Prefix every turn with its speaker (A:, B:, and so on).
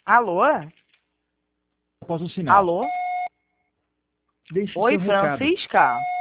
A: Alô?
B: Após o sinal.
A: Alô?
B: Deixe
A: Oi,
B: seu recado.
A: Francisca?